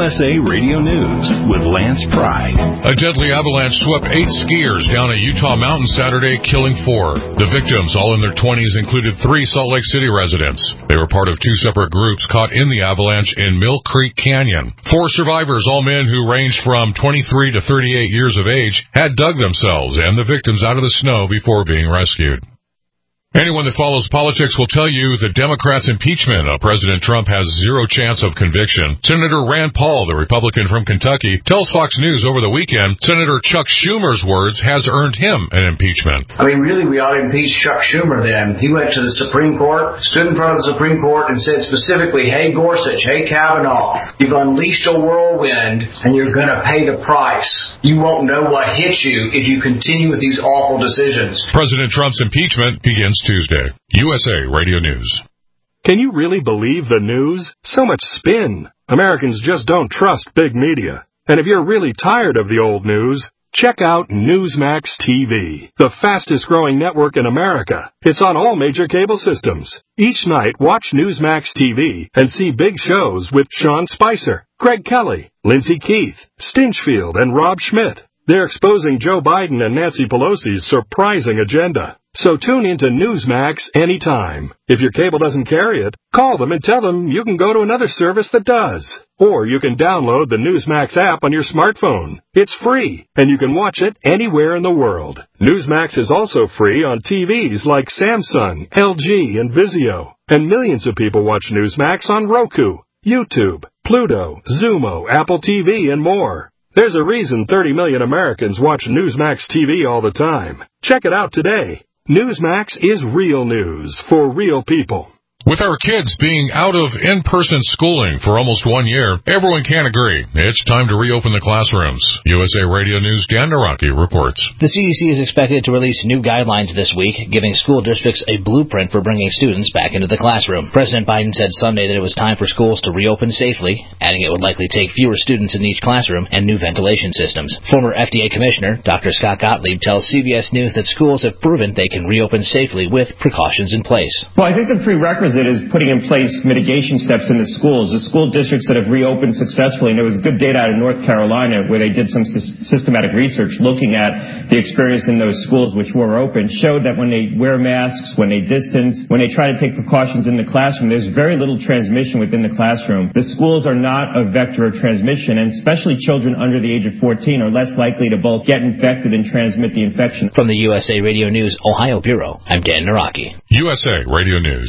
USA Radio News with Lance Pry. A deadly avalanche swept 8 skiers down a Utah mountain Saturday, killing 4. The victims, all in their 20s, included 3 Salt Lake City residents. They were part of 2 separate groups caught in the avalanche in Mill Creek Canyon. 4 survivors, all men who ranged from 23 to 38 years of age, had dug themselves and the victims out of the snow before being rescued. Anyone that follows politics will tell you that Democrats' impeachment of President Trump has 0 chance of conviction. Senator Rand Paul, the Republican from Kentucky, tells Fox News over the weekend Senator Chuck Schumer's words has earned him an impeachment. I mean, really, we ought to impeach Chuck Schumer then. He went to the Supreme Court, stood in front of the Supreme Court and said specifically, hey, Gorsuch, hey, Kavanaugh, you've unleashed a whirlwind and you're going to pay the price. You won't know what hits you if you continue with these awful decisions. President Trump's impeachment begins Tuesday. USA Radio News. Can you really believe the news? So much spin. Americans just don't trust big media. And if you're really tired of the old news, check out Newsmax TV, the fastest growing network in America. It's on all major cable systems. Each night, watch Newsmax TV and see big shows with Sean Spicer, Greg Kelly, Lindsey Keith, Stinchfield, and Rob Schmidt. They're exposing Joe Biden and Nancy Pelosi's surprising agenda. So tune into Newsmax anytime. If your cable doesn't carry it, call them and tell them you can go to another service that does. Or you can download the Newsmax app on your smartphone. It's free, and you can watch it anywhere in the world. Newsmax is also free on TVs like Samsung, LG, and Vizio. And millions of people watch Newsmax on Roku, YouTube, Pluto, Xumo, Apple TV, and more. There's a reason 30 million Americans watch Newsmax TV all the time. Check it out today. Newsmax is real news for real people. With our kids being out of in-person schooling for almost 1 year, everyone can agree it's time to reopen the classrooms. USA Radio News' Dan Naraki reports. The CDC is expected to release new guidelines this week, giving school districts a blueprint for bringing students back into the classroom. President Biden said Sunday that it was time for schools to reopen safely, adding it would likely take fewer students in each classroom and new ventilation systems. Former FDA Commissioner Dr. Scott Gottlieb tells CBS News that schools have proven they can reopen safely with precautions in place. Well, I think the prerequisite is putting in place mitigation steps in the schools. The school districts that have reopened successfully, and there was good data out of North Carolina where they did some systematic research looking at the experience in those schools which were open, showed that when they wear masks, when they distance, when they try to take precautions in the classroom, there's very little transmission within the classroom. The schools are not a vector of transmission, and especially children under the age of 14 are less likely to both get infected and transmit the infection. From the USA Radio News Ohio Bureau, I'm Dan Naraki. USA Radio News.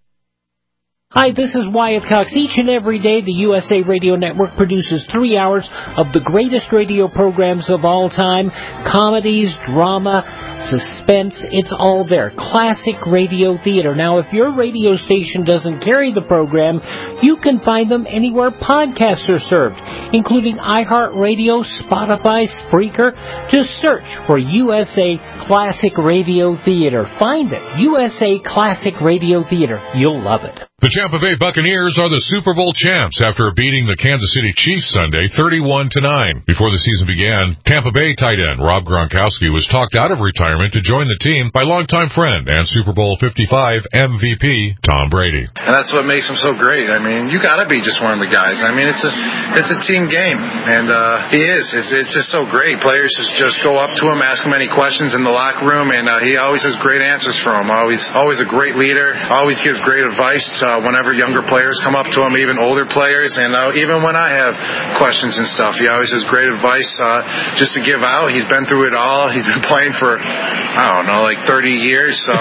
Hi, this is Wyatt Cox. Each and every day, the USA Radio Network produces 3 hours of the greatest radio programs of all time. Comedies, drama, suspense, it's all there. Classic radio theater. Now, if your radio station doesn't carry the program, you can find them anywhere podcasts are served, including iHeartRadio, Spotify, Spreaker. Just search for USA Classic Radio Theater. Find it. USA Classic Radio Theater. You'll love it. The Tampa Bay Buccaneers are the Super Bowl champs after beating the Kansas City Chiefs Sunday 31-9. Before the season began, Tampa Bay tight end Rob Gronkowski was talked out of retirement to join the team by longtime friend and Super Bowl 55 MVP Tom Brady. And that's what makes him so great. I mean, you got to be just one of the guys. I mean, it's a team game, and he is. It's just so great. Players just go up to him, ask him any questions in the locker room, and he always has great answers for them. Always a great leader. Always gives great advice whenever younger players come up to him, even older players, and even when I have questions and stuff, he always has great advice just to give out. He's been through it all. He's been playing for, I don't know, like 30 years, so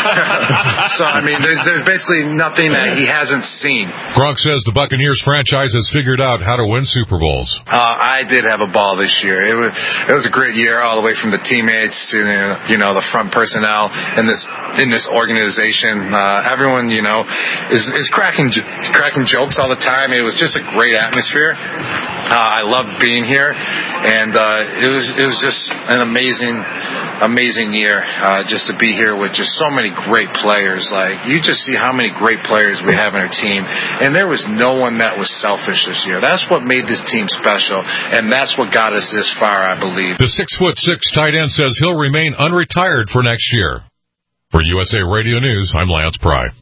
so I mean, there's basically nothing that he hasn't seen. Gronk says the Buccaneers franchise has figured out how to win Super Bowls. I did have a ball this year. It was a great year, all the way from the teammates to the front personnel in this organization. Everyone is cracking jokes all the time. It was just a great atmosphere. I loved being here, and it was just an amazing year just to be here with just so many great players. Like, you just see how many great players we have in our team, and there was no one that was selfish this year. That's what made this team special, and that's what got us this far, I believe. The 6'6" tight end says he'll remain unretired for next year. For USA Radio News, I'm Lance Pry.